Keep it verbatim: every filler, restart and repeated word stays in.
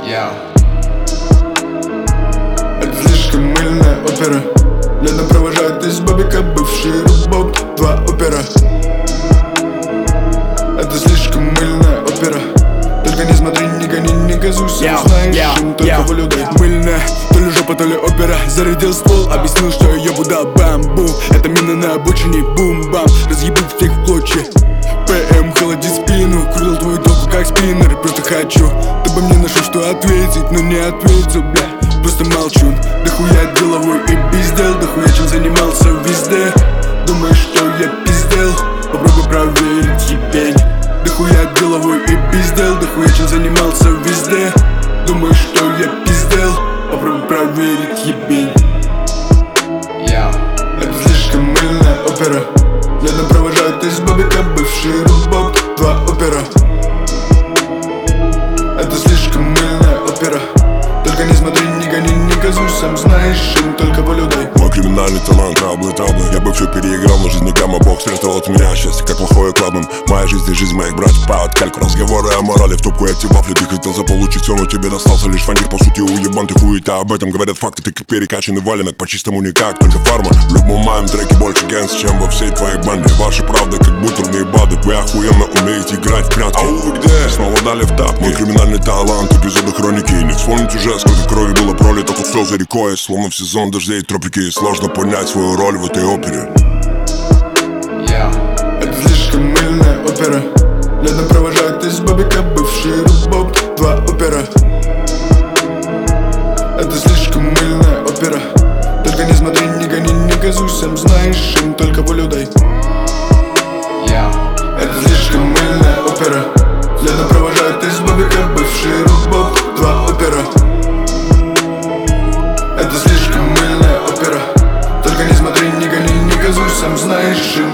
Yeah. Это слишком мыльная опера. Летом провожает из бабика бывший рубок. Два опера. Это слишком мыльная опера. Только не смотри, не гони, не газуйся. Yeah, Знаешь, yeah, им только yeah. волю дай. Мыльная, то ли жопа, то ли опера. Зарядил ствол, объяснил, что я будал бамбу. Это мина на обочине, бум-бам. Разъебу всех в клочья. ПМ холодит спину, крутил твою доку как спиннер. Просто хочу, чтобы мне нашел что ответить, но не ответил, бля. Просто молчу, дохуя деловой и пиздел. Дохуя чем занимался везде. Думаешь, что я пиздел? Попробуй проверить, ебень. Дохуя деловой и пиздел. Дохуя чем занимался везде. Думаешь, что я пиздел? Попробуй проверить, ебень. Yeah. Это слишком мыльная опера. Летом провожают из бабика бывший рубок. Два опера. Это слишком мыльная опера. Только не смотри, не гони, не газуй. Сам знаешь, им только волю дай. Мой криминальный талант, траблы, траблы. Я бы все переиграл, но жизнь гамма. Бог спрятал от меня счастье, как плохое кладом. Моя жизнь и жизнь моих братьев под кальку. Разговоры о морали в топку, эти вафли. Ты хотел заполучить все, но тебе достался лишь фанер. По сути, уебан ты хуета, об этом говорят факты. Ты как перекачанный валенок, по-чистому никак, только фарма. В любом моем треке больше гэнс, чем во всей твоей банде. Ваши правды, как бутерные бады. Вы охуенно умеете играть в прятки. Ау, вы где? Снова дали в тап. Мой криминальный талант, эпизоды хроники. Не вспомнить уже, сколько крови было пролито. Тут все за рекой, словно в сезон дождей тропики. Сложно понять свою роль в этой опере. Yeah. Это слишком мыльная опера. Летом провожают из бабика бывший рубок. Два опера. Это слишком мыльная опера. Только не смотри, не гони, не газуй. Сам знаешь, им только волю дай. Yeah. Это слишком мыльная опера. Летом провожают из бабика бывший рубок. Два опера. Это слишком мыльная опера. Только не смотри, не гони, не газуй. Сам знаешь, им